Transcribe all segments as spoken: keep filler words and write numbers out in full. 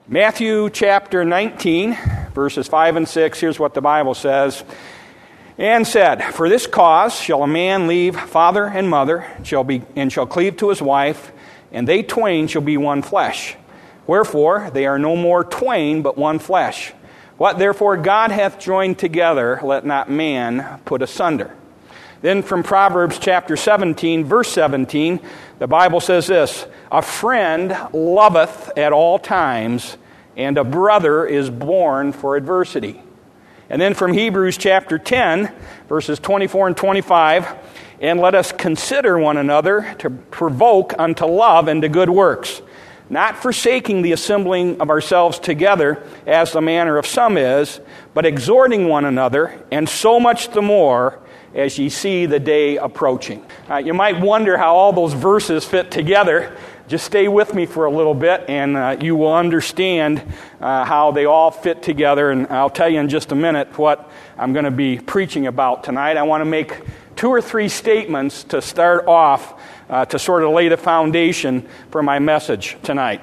Matthew chapter nineteen, verses five and six, here's what the Bible says. And said, For this cause shall a man leave father and mother, shall be, and shall cleave to his wife, and they twain shall be one flesh. Wherefore they are no more twain, but one flesh. What therefore God hath joined together, let not man put asunder. Then from Proverbs chapter seventeen, verse seventeen, the Bible says this, A friend loveth at all times, and a brother is born for adversity. And then from Hebrews chapter ten, verses twenty-four and twenty-five, And let us consider one another to provoke unto love and to good works, not forsaking the assembling of ourselves together, as the manner of some is, but exhorting one another, and so much the more as ye see the day approaching. Uh, you might wonder how all those verses fit together. Just stay with me for a little bit, and uh, you will understand uh, how they all fit together. And I'll tell you in just a minute what I'm going to be preaching about tonight. I want to make two or three statements to start off uh, to sort of lay the foundation for my message tonight.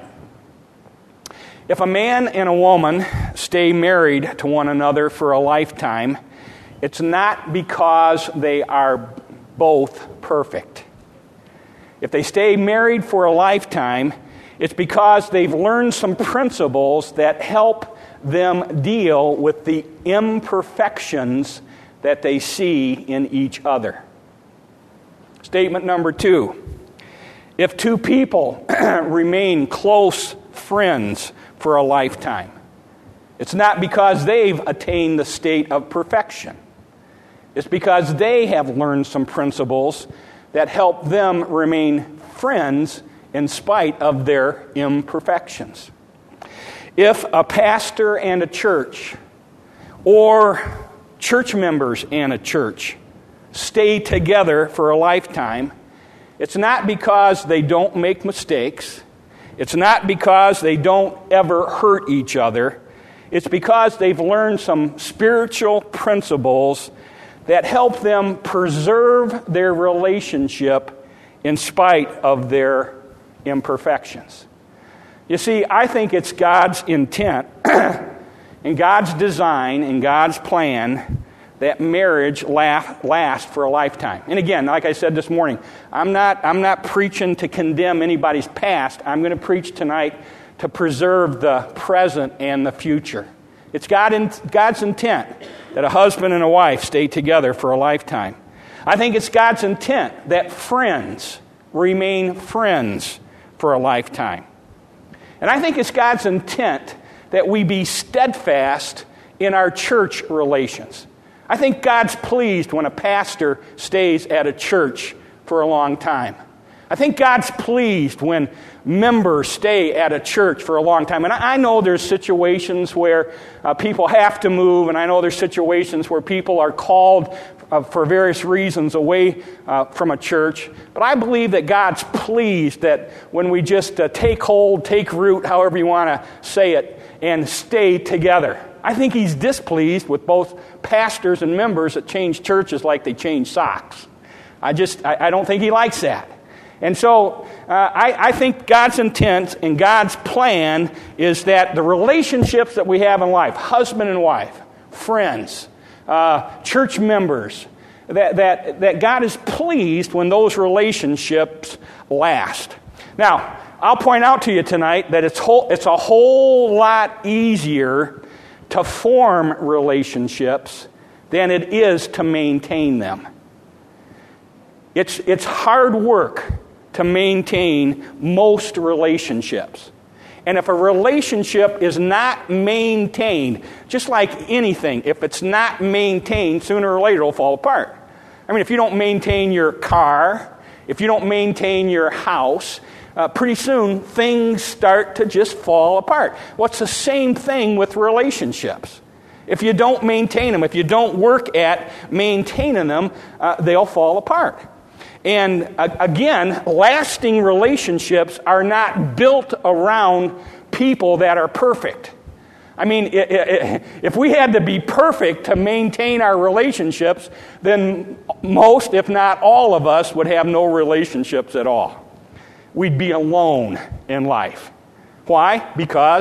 If a man and a woman stay married to one another for a lifetime, it's not because they are both perfect. If they stay married for a lifetime, it's because they've learned some principles that help them deal with the imperfections that they see in each other. Statement number two. If two people remain close friends for a lifetime, it's not because they've attained the state of perfection. It's because they have learned some principles that help them remain friends in spite of their imperfections. If a pastor and a church, or church members and a church, stay together for a lifetime, it's not because they don't make mistakes. It's not because they don't ever hurt each other. It's because they've learned some spiritual principles that help them preserve their relationship in spite of their imperfections. You see, I think it's God's intent and God's design and God's plan that marriage lasts for a lifetime. And again, like I said this morning, I'm not, I'm not preaching to condemn anybody's past. I'm going to preach tonight to preserve the present and the future. It's God in, God's intent that a husband and a wife stay together for a lifetime. I think it's God's intent that friends remain friends for a lifetime. And I think it's God's intent that we be steadfast in our church relations. I think God's pleased when a pastor stays at a church for a long time. I think God's pleased when members stay at a church for a long time. And I know there's situations where uh, people have to move, and I know there's situations where people are called uh, for various reasons away uh, from a church. But I believe that God's pleased that when we just uh, take hold, take root, however you want to say it, and stay together. I think He's displeased with both pastors and members that change churches like they change socks. I just, I, I don't think He likes that. And so uh, I, I think God's intent and God's plan is that the relationships that we have in life, husband and wife, friends, uh, church members, that, that, that God is pleased when those relationships last. Now, I'll point out to you tonight that it's, whole, it's a whole lot easier to form relationships than it is to maintain them. It's, it's hard work to maintain most relationships. And if a relationship is not maintained, just like anything, if it's not maintained, sooner or later it'll fall apart. I mean, if you don't maintain your car, if you don't maintain your house, uh, pretty soon things start to just fall apart. Well, it's the same thing with relationships. If you don't maintain them, if you don't work at maintaining them, uh, they'll fall apart. And again, lasting relationships are not built around people that are perfect. I mean, if we had to be perfect to maintain our relationships, then most, if not all of us, would have no relationships at all. We'd be alone in life. Why? Because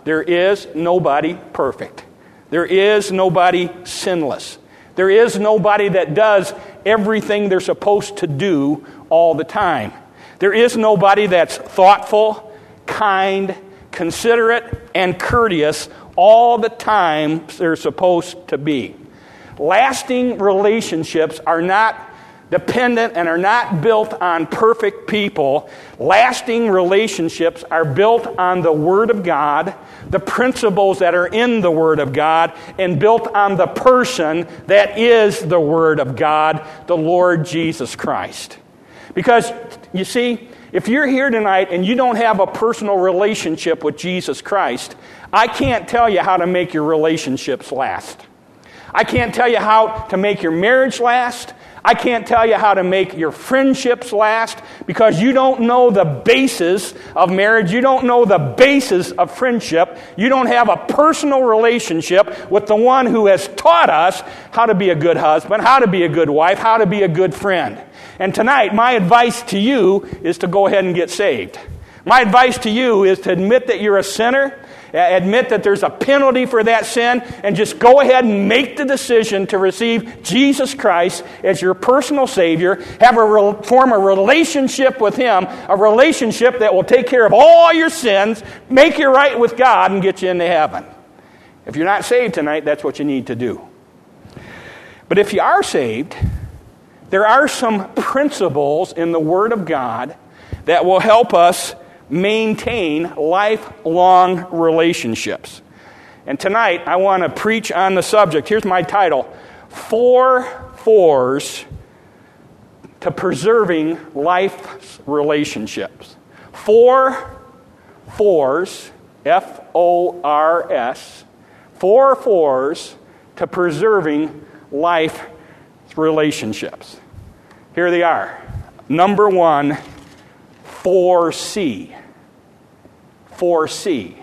there is nobody perfect. There is nobody sinless. There is nobody that does everything they're supposed to do all the time. There is nobody that's thoughtful, kind, considerate, and courteous all the time they're supposed to be. Lasting relationships are not dependent and are not built on perfect people. Lasting relationships are built on the Word of God, the principles that are in the Word of God, and built on the person that is the Word of God, the Lord Jesus Christ. Because, you see, if you're here tonight and you don't have a personal relationship with Jesus Christ, I can't tell you how to make your relationships last. I can't tell you how to make your marriage last. I can't tell you how to make your friendships last, because you don't know the basis of marriage. You don't know the basis of friendship. You don't have a personal relationship with the one who has taught us how to be a good husband, how to be a good wife, how to be a good friend. And tonight, my advice to you is to go ahead and get saved. My advice to you is to admit that you're a sinner, admit that there's a penalty for that sin, and just go ahead and make the decision to receive Jesus Christ as your personal Savior. Have a re- form a relationship with Him, a relationship that will take care of all your sins, make you right with God, and get you into heaven. If you're not saved tonight, that's what you need to do. But if you are saved, there are some principles in the Word of God that will help us maintain lifelong relationships. And tonight, I want to preach on the subject. Here's my title: Four Fours to Preserving Life's Relationships. Four Fours, F O R S, Four Fours to Preserving Life's Relationships. Here they are. Number one, foresee. Foresee.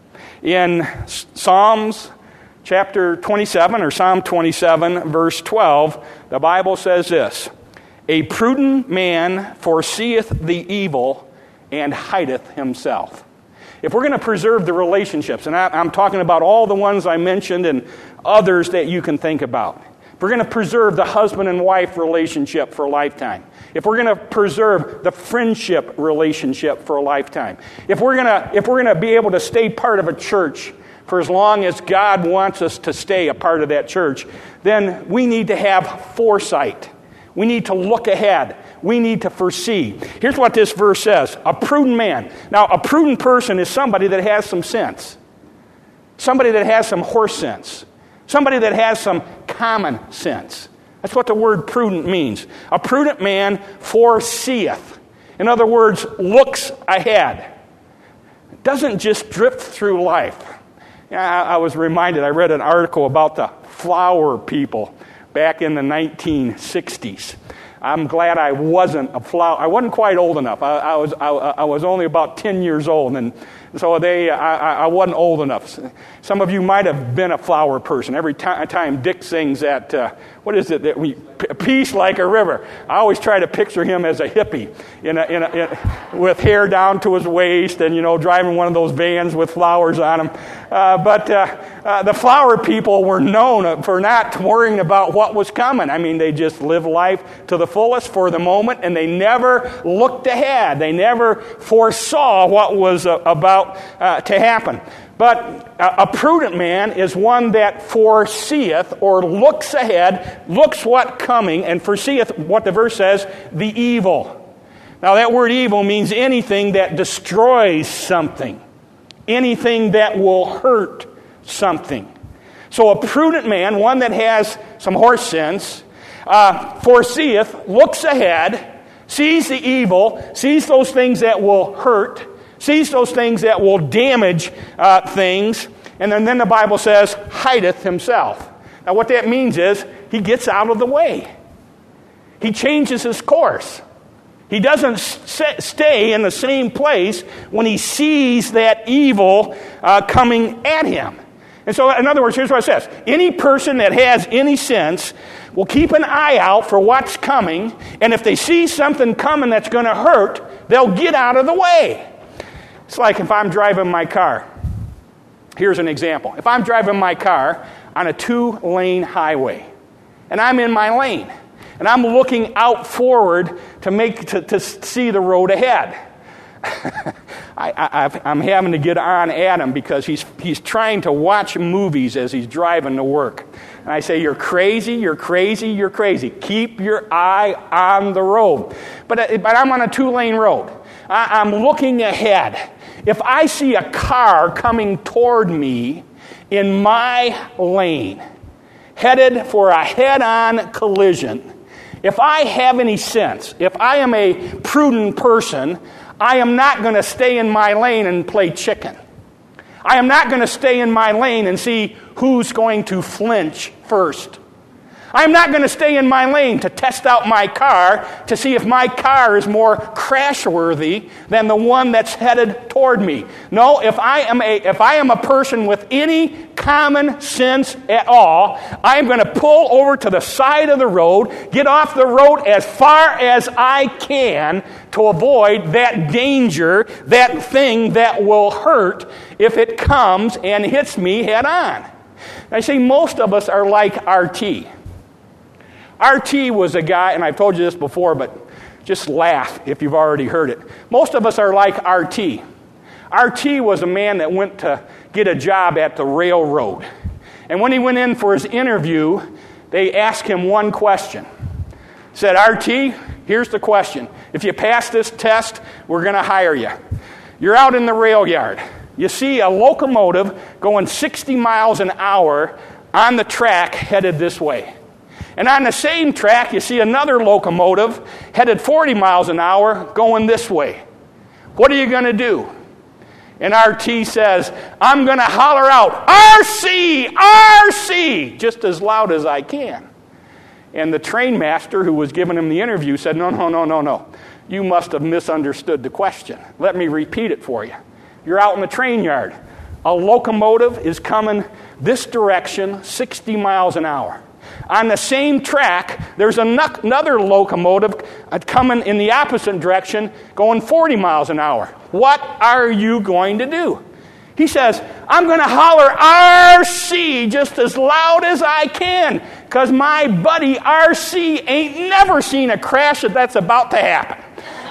In Psalms chapter twenty-seven, or Psalm twenty-seven, verse twelve, the Bible says this: "A prudent man foreseeth the evil and hideth himself." If we're going to preserve the relationships, and I, I'm talking about all the ones I mentioned and others that you can think about. If we're going to preserve the husband and wife relationship for a lifetime, if we're going to preserve the friendship relationship for a lifetime, if we're going to if we're going to be able to stay part of a church for as long as God wants us to stay a part of that church, then we need to have foresight. We need to look ahead. We need to foresee. Here's what this verse says: a prudent man. Now, a prudent person is somebody that has some sense, somebody that has some horse sense, somebody that has some common sense. That's what the word prudent means. A prudent man foreseeth. In other words, looks ahead. Doesn't just drift through life. I was reminded, I read an article about the flower people back in the nineteen sixties. I'm glad I wasn't a flower. I wasn't quite old enough. I, I was I, I was only about ten years old, and so they I, I wasn't old enough. Some of you might have been a flower person. Every time, time Dick sings that, uh, what is it that we peace like a river. I always try to picture him as a hippie, in a, in a, in, with hair down to his waist, and you know, driving one of those vans with flowers on them. Uh, but uh, uh, the flower people were known for not worrying about what was coming. I mean, they just lived life to the fullest for the moment, and they never looked ahead. They never foresaw what was uh, about uh, to happen. But a prudent man is one that foreseeth, or looks ahead, looks what coming, and foreseeth, what the verse says, the evil. Now that word evil means anything that destroys something, anything that will hurt something. So a prudent man, one that has some horse sense, uh, foreseeth, looks ahead, sees the evil, sees those things that will hurt, sees those things that will damage uh, things, and then, then the Bible says, hideth himself. Now what that means is, he gets out of the way. He changes his course. He doesn't st- stay in the same place when he sees that evil uh, coming at him. And so, in other words, here's what it says. Any person that has any sense will keep an eye out for what's coming, and if they see something coming that's going to hurt, they'll get out of the way. It's like if I'm driving my car, here's an example. If I'm driving my car on a two-lane highway, and I'm in my lane, and I'm looking out forward to make to, to see the road ahead, I, I, I'm having to get on Adam because he's he's trying to watch movies as he's driving to work. And I say, you're crazy, you're crazy, you're crazy. Keep your eye on the road. But, but I'm on a two-lane road. I, I'm looking ahead. If I see a car coming toward me in my lane, headed for a head-on collision, if I have any sense, if I am a prudent person, I am not going to stay in my lane and play chicken. I am not going to stay in my lane and see who's going to flinch first. I am not going to stay in my lane to test out my car to see if my car is more crash-worthy than the one that's headed toward me. No, if I am a if I am a person with any common sense at all, I am going to pull over to the side of the road, get off the road as far as I can to avoid that danger, that thing that will hurt if it comes and hits me head on. I see most of us are like R T. R T was a guy, and I've told you this before, but just laugh if you've already heard it. Most of us are like R T. R T was a man that went to get a job at the railroad. And when he went in for his interview, they asked him one question. Said, R T, here's the question. If you pass this test, we're going to hire you. You're out in the rail yard. You see a locomotive going sixty miles an hour on the track headed this way. And on the same track, you see another locomotive headed forty miles an hour going this way. What are you going to do? And R T says, I'm going to holler out, R C, R C, just as loud as I can. And the train master who was giving him the interview said, no, no, no, no, no. You must have misunderstood the question. Let me repeat it for you. You're out in the train yard. A locomotive is coming this direction, sixty miles an hour. On the same track, there's another locomotive coming in the opposite direction, going forty miles an hour. What are you going to do? He says, I'm going to holler R C just as loud as I can, because my buddy R C ain't never seen a crash that that's about to happen.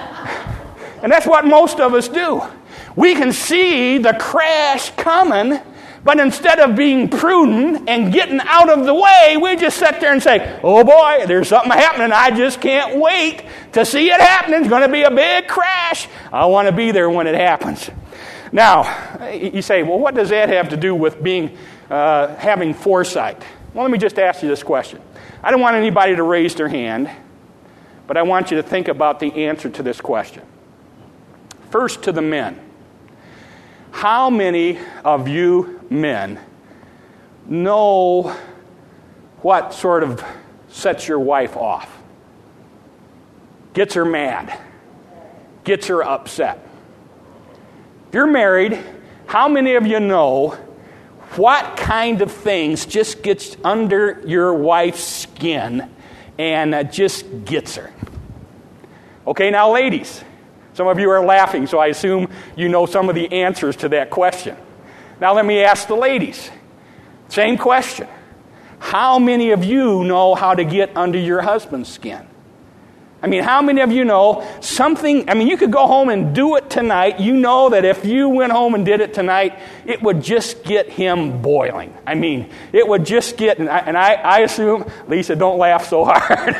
And that's what most of us do. We can see the crash coming, but instead of being prudent and getting out of the way, we just sit there and say, oh boy, there's something happening. I just can't wait to see it happen. It's going to be a big crash. I want to be there when it happens. Now, you say, well, what does that have to do with being uh, having foresight? Well, let me just ask you this question. I don't want anybody to raise their hand, but I want you to think about the answer to this question. First, to the men. How many of you men know what sort of sets your wife off? Gets her mad. Gets her upset. If you're married, how many of you know what kind of things just gets under your wife's skin and uh, just gets her? Okay, now ladies, some of you are laughing, so I assume you know some of the answers to that question. Now let me ask the ladies. Same question. How many of you know how to get under your husband's skin? I mean, how many of you know something? I mean, you could go home and do it tonight. You know that if you went home and did it tonight, it would just get him boiling. I mean, it would just get, and I, and I, I assume, Lisa, don't laugh so hard.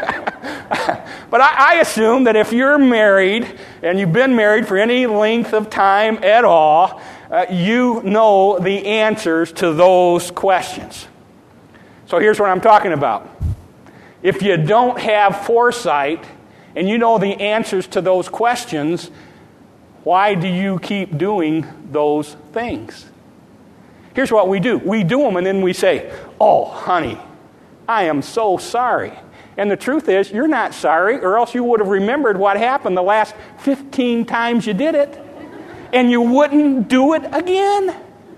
But I, I assume that if you're married and you've been married for any length of time at all, uh, you know the answers to those questions. So here's what I'm talking about. If you don't have foresight and you know the answers to those questions, why do you keep doing those things? Here's what we do. We do them and then we say, oh, honey, I am so sorry. And the truth is, you're not sorry, or else you would have remembered what happened the last fifteen times you did it, and you wouldn't do it again.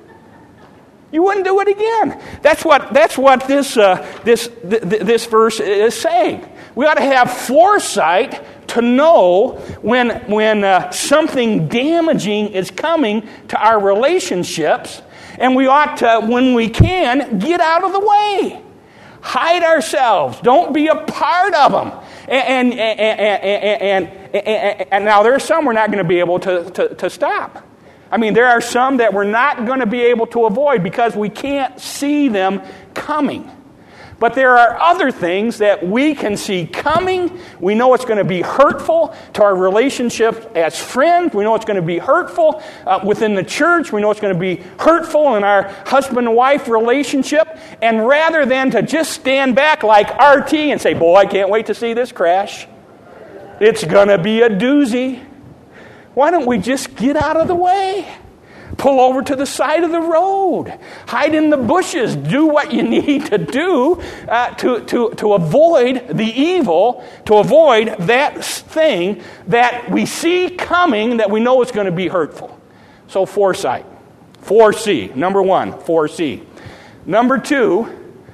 You wouldn't do it again. That's what that's what this uh, this th- th- this verse is saying. We ought to have foresight to know when when uh, something damaging is coming to our relationships, And we ought to, when we can, get out of the way. Hide ourselves. Don't be a part of them. And, and, and, and, and, and, and now there are some we're not going to be able to, to, to stop. I mean, there are some that we're not going to be able to avoid because we can't see them coming. But there are other things that we can see coming. We know it's going to be hurtful to our relationship as friends. We know it's going to be hurtful uh, within the church. We know it's going to be hurtful in our husband and wife relationship. And rather than to just stand back like R T and say, boy, I can't wait to see this crash. It's going to be a doozy. Why don't we just get out of the way? Pull over to the side of the road. Hide in the bushes. Do what you need to do uh, to, to, to avoid the evil, to avoid that thing that we see coming that we know is going to be hurtful. So foresight. Foresee. Number one, foresee. Number two,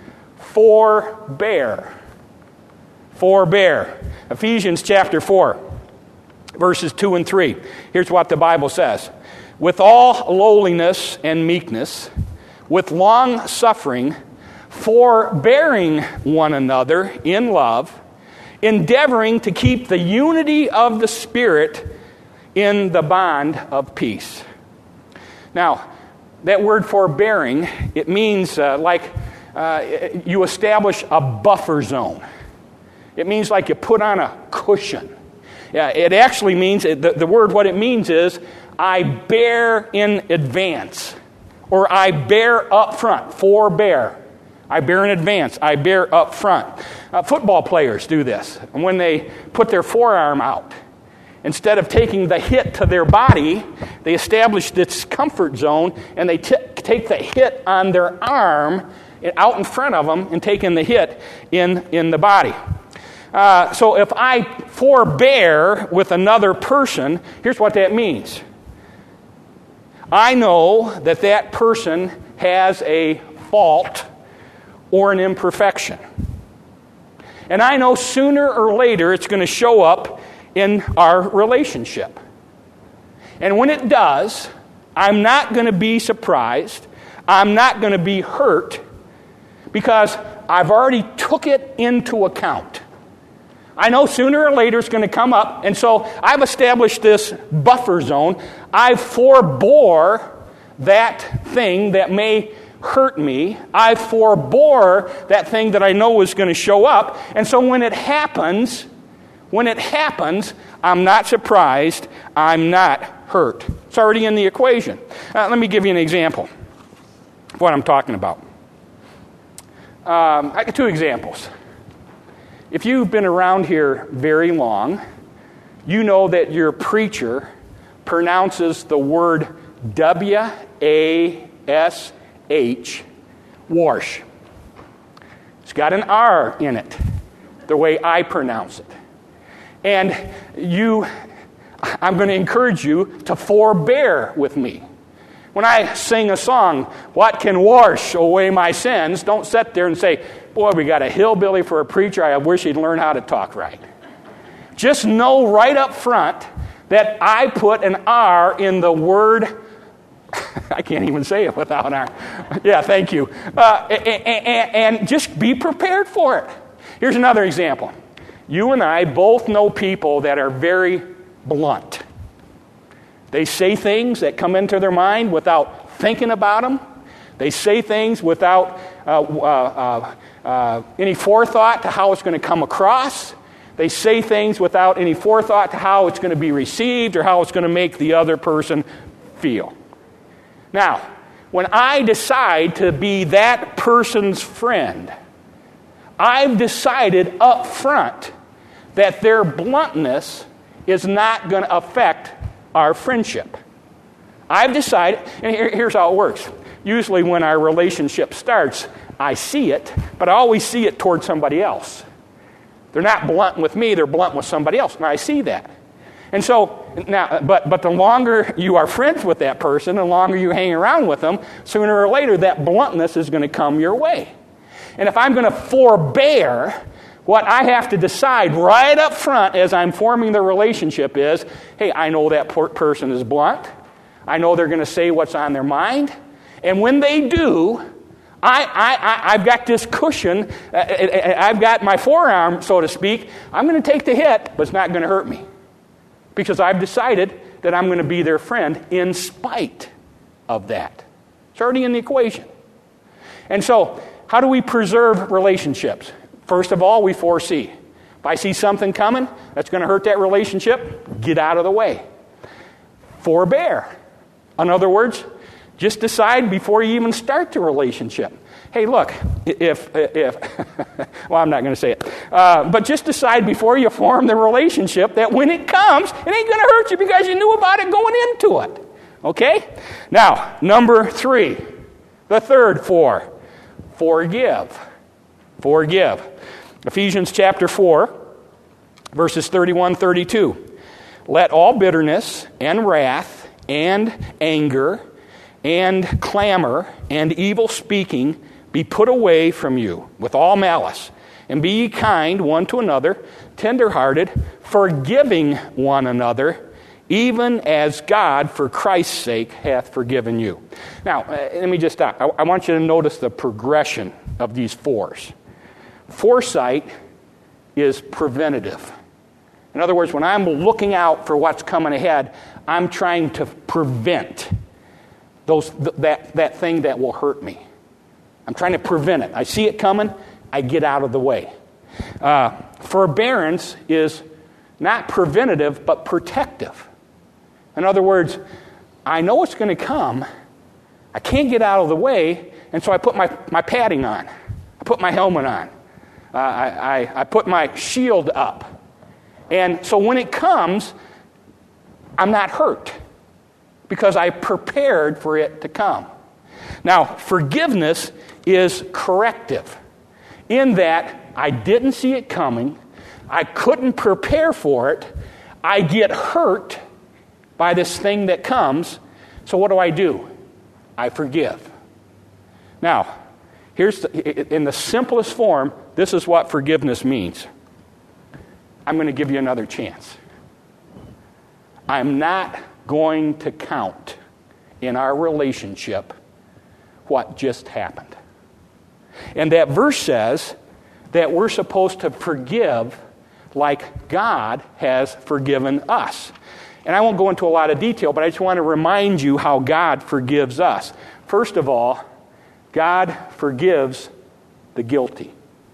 forbear. Forbear. Ephesians chapter four, verses two and three. Here's what the Bible says. With all lowliness and meekness, with long suffering, forbearing one another in love, endeavoring to keep the unity of the Spirit in the bond of peace. Now, that word forbearing, it means uh, like uh, you establish a buffer zone. It means like you put on a cushion. Yeah, it actually means, the, the word, what it means is, I bear in advance, or I bear up front, forbear. I bear in advance, I bear up front. Uh, football players do this. And when they put their forearm out, instead of taking the hit to their body, they establish this comfort zone, and they t- take the hit on their arm out in front of them and taking the hit in, in the body. Uh, so if I forbear with another person, here's what that means. I know that that person has a fault or an imperfection. And I know sooner or later it's going to show up in our relationship. And when it does, I'm not going to be surprised. I'm not going to be hurt because I've already took it into account. I know sooner or later it's going to come up, and so I've established this buffer zone. I forebore that thing that may hurt me. I forebore that thing that I know is going to show up, and so when it happens, when it happens, I'm not surprised. I'm not hurt. It's already in the equation. Uh, let me give you an example of what I'm talking about. Um, I got two examples. If you've been around here very long, you know that your preacher pronounces the word W A S H, wash. It's got an R in it, the way I pronounce it. And you, I'm going to encourage you to forbear with me. When I sing a song, what can wash away my sins, don't sit there and say, boy, we got a hillbilly for a preacher. I wish he'd learn how to talk right. Just know right up front that I put an R in the word. I can't even say it without an R. Yeah, thank you. Uh, and, and just be prepared for it. Here's another example. You and I both know people that are very blunt. They say things that come into their mind without thinking about them. They say things without uh, uh, uh, uh, any forethought to how it's going to come across. They say things without any forethought to how it's going to be received or how it's going to make the other person feel. Now, when I decide to be that person's friend, I've decided up front that their bluntness is not going to affect our friendship. I've decided, and here, here's how it works. Usually when our relationship starts, I see it, but I always see it towards somebody else. They're not blunt with me, they're blunt with somebody else, and I see that. And so, now, but, but the longer you are friends with that person, the longer you hang around with them, sooner or later that bluntness is going to come your way. And if I'm going to forbear, what I have to decide right up front as I'm forming the relationship is, hey, I know that person is blunt. I know they're going to say what's on their mind. And when they do, I, I, I, I've got this cushion, uh, I've got my forearm, so to speak. I'm going to take the hit, but it's not going to hurt me. Because I've decided that I'm going to be their friend in spite of that. It's already in the equation. And so, how do we preserve relationships? First of all, we foresee. If I see something coming that's going to hurt that relationship, get out of the way. Forbear. In other words, just decide before you even start the relationship. Hey, look, if, if well, I'm not going to say it, uh, but just decide before you form the relationship that when it comes, it ain't going to hurt you because you knew about it going into it. Okay? Now, number three, the third four, forgive. Forgive. Ephesians chapter four, verses thirty-one, thirty-two. Let all bitterness and wrath and anger and clamor and evil speaking be put away from you with all malice, and be ye kind one to another, tenderhearted, forgiving one another, even as God, for Christ's sake, hath forgiven you. Now, uh, let me just stop. I, I want you to notice the progression of these fours. Foresight is preventative. In other words, when I'm looking out for what's coming ahead, I'm trying to prevent those th- that, that thing that will hurt me. I'm trying to prevent it. I see it coming, I get out of the way. Uh, forbearance is not preventative, but protective. In other words, I know it's going to come, I can't get out of the way, and so I put my, my padding on. I put my helmet on. Uh, I, I, I put my shield up. And so when it comes, I'm not hurt because I prepared for it to come. Now, forgiveness is corrective in that I didn't see it coming, I couldn't prepare for it, I get hurt by this thing that comes, so what do I do? I forgive. Now, here's the, in the simplest form, this is what forgiveness means. I'm going to give you another chance. I'm not going to count in our relationship what just happened. And that verse says that we're supposed to forgive like God has forgiven us. And I won't go into a lot of detail, but I just want to remind you how God forgives us. First of all, God forgives the guilty.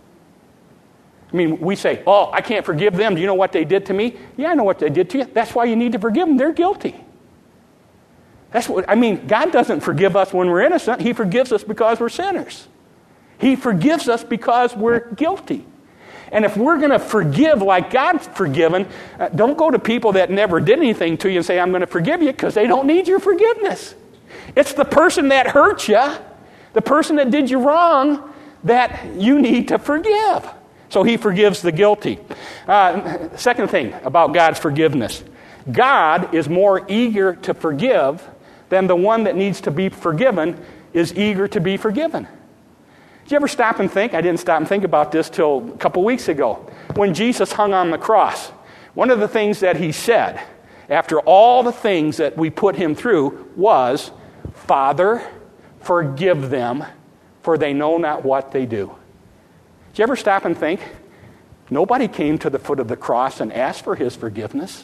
I mean, we say, oh, I can't forgive them. Do you know what they did to me? Yeah, I know what they did to you. That's why you need to forgive them. They're guilty. That's what I mean. God doesn't forgive us when we're innocent. He forgives us because we're sinners. He forgives us because we're guilty. And if we're going to forgive like God's forgiven, uh, don't go to people that never did anything to you and say, I'm going to forgive you, because they don't need your forgiveness. It's the person that hurt you, the person that did you wrong, that you need to forgive. So he forgives the guilty. Uh, second thing about God's forgiveness. God is more eager to forgive than the one that needs to be forgiven is eager to be forgiven. Did you ever stop and think? I didn't stop and think about this till a couple weeks ago. When Jesus hung on the cross, one of the things that he said, after all the things that we put him through, was, Father, forgive them, for they know not what they do. Did you ever stop and think? Nobody came to the foot of the cross and asked for his forgiveness.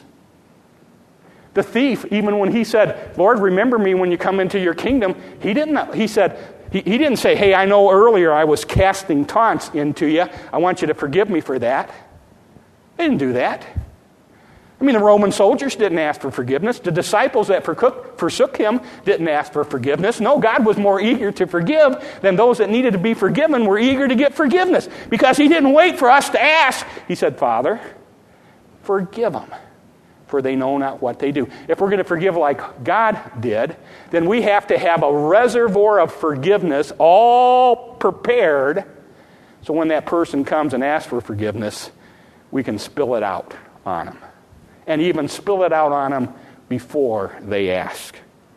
The thief, even when he said, Lord, remember me when you come into your kingdom, he didn't, he said, he, he didn't say, hey, I know earlier I was casting taunts into you. I want you to forgive me for that. They didn't do that. I mean, the Roman soldiers didn't ask for forgiveness. The disciples that forsook him didn't ask for forgiveness. No, God was more eager to forgive than those that needed to be forgiven were eager to get forgiveness, because he didn't wait for us to ask. He said, Father, forgive them, for they know not what they do. If we're going to forgive like God did, then we have to have a reservoir of forgiveness all prepared, so when that person comes and asks for forgiveness, we can spill it out on them. And even spill it out on them before they ask.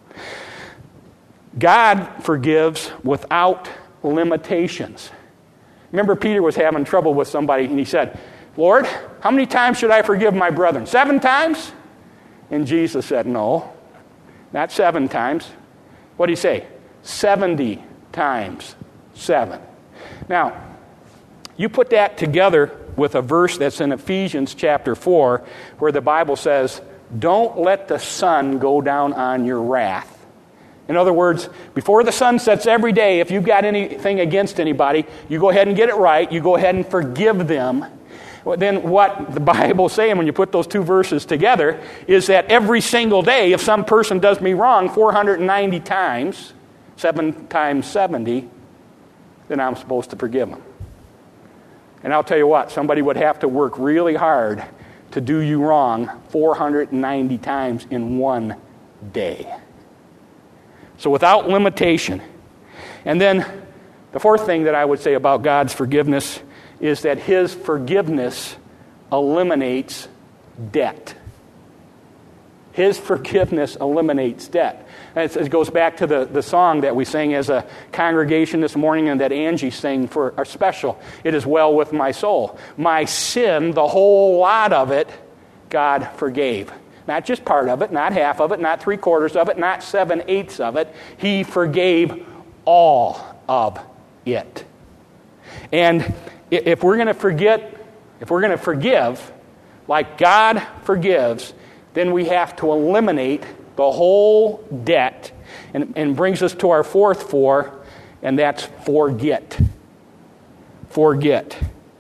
God forgives without limitations. Remember, Peter was having trouble with somebody, and he said, Lord, how many times should I forgive my brethren? Seven times? And Jesus said, no, not seven times. What did he say? seventy times seven. Now, you put that together with a verse that's in Ephesians chapter four, where the Bible says, don't let the sun go down on your wrath. In other words, before the sun sets every day, if you've got anything against anybody, you go ahead and get it right. You go ahead and forgive them. Well, then what the Bible's saying when you put those two verses together is that every single day, if some person does me wrong four hundred ninety times, seven times seventy, then I'm supposed to forgive them. And I'll tell you what, somebody would have to work really hard to do you wrong four hundred ninety times in one day. So without limitation. And then the fourth thing that I would say about God's forgiveness is that His forgiveness eliminates debt. His forgiveness eliminates debt. And it goes back to the, the song that we sang as a congregation this morning and that Angie sang for our special. It is well with my soul. My sin, the whole lot of it, God forgave. Not just part of it, not half of it, not three quarters of it, not seven eighths of it. He forgave all of it. And if we're going to forget, if we're going to forgive like God forgives, then we have to eliminate the whole debt, and, and brings us to our fourth four, and that's forget. Forget.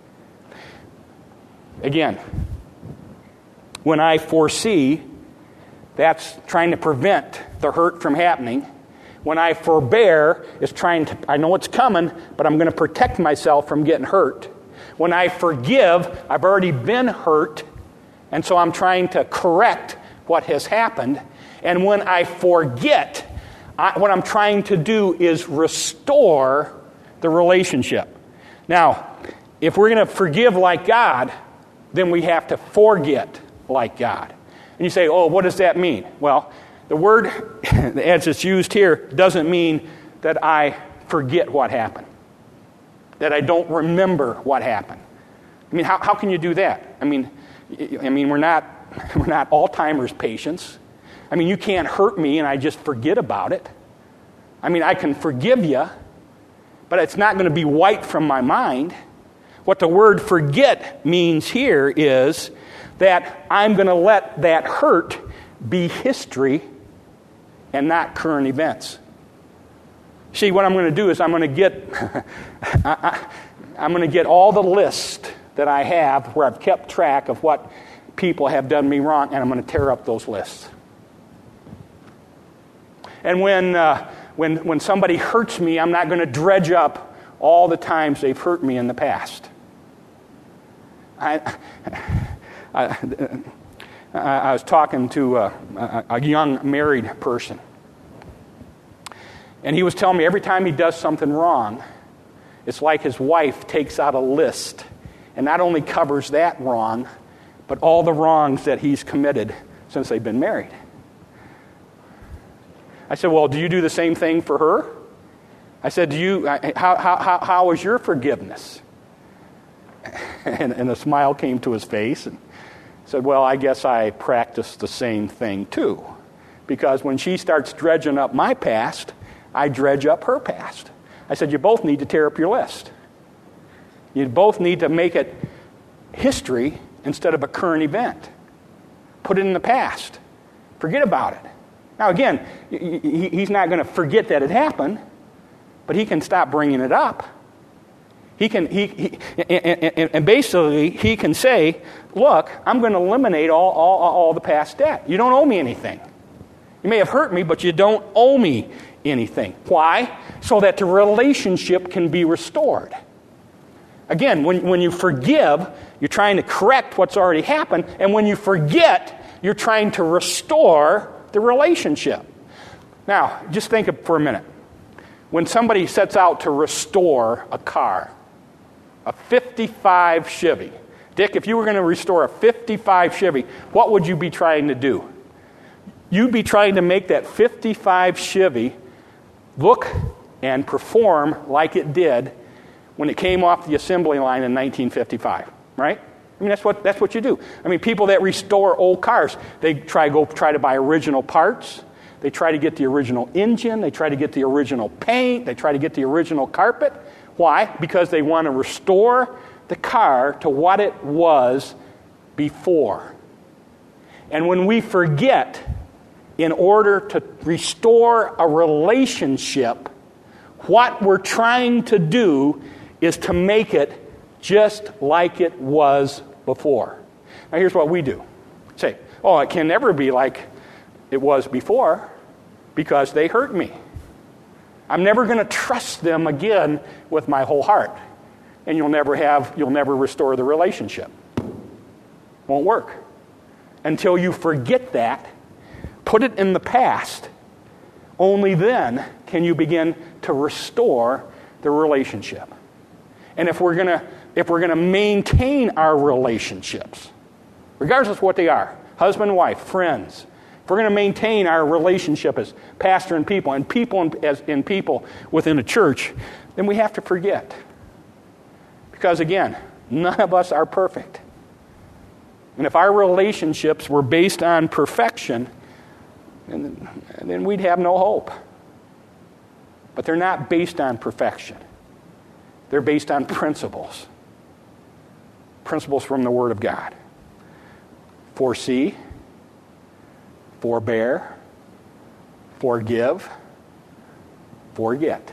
Again, when I foresee, that's trying to prevent the hurt from happening. When I forbear, it's trying to, I know it's coming, but I'm going to protect myself from getting hurt. When I forgive, I've already been hurt, and so I'm trying to correct what has happened. And when I forget, I, what I'm trying to do is restore the relationship. Now, if we're going to forgive like God, then we have to forget like God. And you say, oh, what does that mean? Well, the word, as it's used here, doesn't mean that I forget what happened, that I don't remember what happened. I mean, how, how can you do that? I mean, I mean, we're not we're not Alzheimer's patients. I mean, you can't hurt me and I just forget about it. I mean, I can forgive you, but it's not going to be wiped from my mind. What the word forget means here is that I'm going to let that hurt be history and not current events. See, what I'm going to do is I'm going to get I, I'm going to get all the list that I have where I've kept track of what people have done me wrong, and I'm going to tear up those lists. And when uh, when when somebody hurts me, I'm not going to dredge up all the times they've hurt me in the past. I I, I was talking to a, a, a young married person, and he was telling me every time he does something wrong, it's like his wife takes out a list and not only covers that wrong, but all the wrongs that he's committed since they've been married. I said, well, do you do the same thing for her? I said, do you? How how how is your forgiveness? And, and a smile came to his face and said, well, I guess I practice the same thing too. Because when she starts dredging up my past, I dredge up her past. I said, you both need to tear up your list. You both need to make it history instead of a current event. Put it in the past. Forget about it. Now again, he's not going to forget that it happened, but he can stop bringing it up. He can, he, he and, and basically he can say, look, I'm going to eliminate all, all, all the past debt. You don't owe me anything. You may have hurt me, but you don't owe me anything. Why? So that the relationship can be restored. Again, when, when you forgive, you're trying to correct what's already happened, and when you forget, you're trying to restore the relationship. Now, just think for a minute. When somebody sets out to restore a car, a fifty-five Chevy. Dick, if you were going to restore a fifty-five Chevy, what would you be trying to do? You'd be trying to make that fifty-five Chevy look and perform like it did when it came off the assembly line in nineteen fifty-five, right? I mean, that's what that's what you do. I mean, people that restore old cars, they try go try to buy original parts. They try to get the original engine. They try to get the original paint. They try to get the original carpet. Why? Because they want to restore the car to what it was before. And when we forget, in order to restore a relationship, what we're trying to do is to make it just like it was before. Now here's what we do. Say, oh, it can never be like it was before because they hurt me. I'm never going to trust them again with my whole heart. And you'll never have, you'll never restore the relationship. Won't work. Until you forget that, put it in the past, only then can you begin to restore the relationship. And if we're going to if we're going to maintain our relationships, regardless of what they are, husband, wife, friends, if we're going to maintain our relationship as pastor and people, and people in, as in people within a church, then we have to forget. Because again, none of us are perfect. And if our relationships were based on perfection, then, then we'd have no hope. But they're not based on perfection. They're based on principles. Principles from the Word of God. Foresee, forbear, forgive, forget.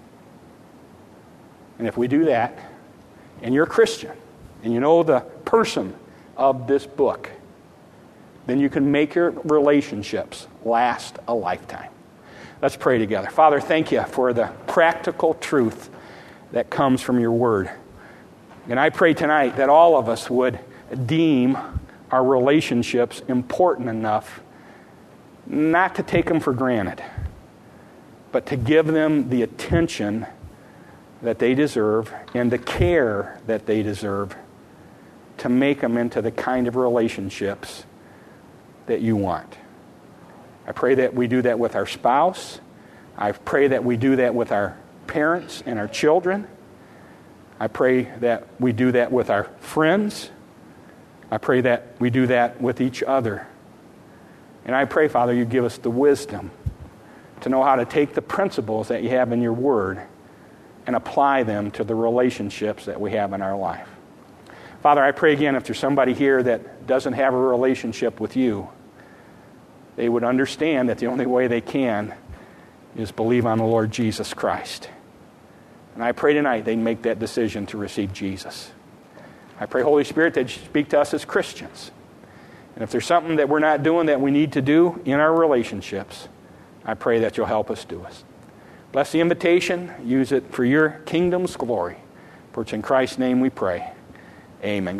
And if we do that, and you're a Christian, and you know the person of this book, then you can make your relationships last a lifetime. Let's pray together. Father, thank you for the practical truth that comes from your word. And I pray tonight that all of us would deem our relationships important enough not to take them for granted, but to give them the attention that they deserve and the care that they deserve to make them into the kind of relationships that you want. I pray that we do that with our spouse. I pray that we do that with our parents and our children. I pray that we do that with our friends. I pray that we do that with each other. And I pray, Father, you give us the wisdom to know how to take the principles that you have in your word and apply them to the relationships that we have in our life. Father, I pray again, if there's somebody here that doesn't have a relationship with you, they would understand that the only way they can is believe on the Lord Jesus Christ. And I pray tonight they make that decision to receive Jesus. I pray, Holy Spirit, that you speak to us as Christians. And if there's something that we're not doing that we need to do in our relationships, I pray that you'll help us do it. Bless the invitation. Use it for your kingdom's glory. For it's in Christ's name we pray. Amen.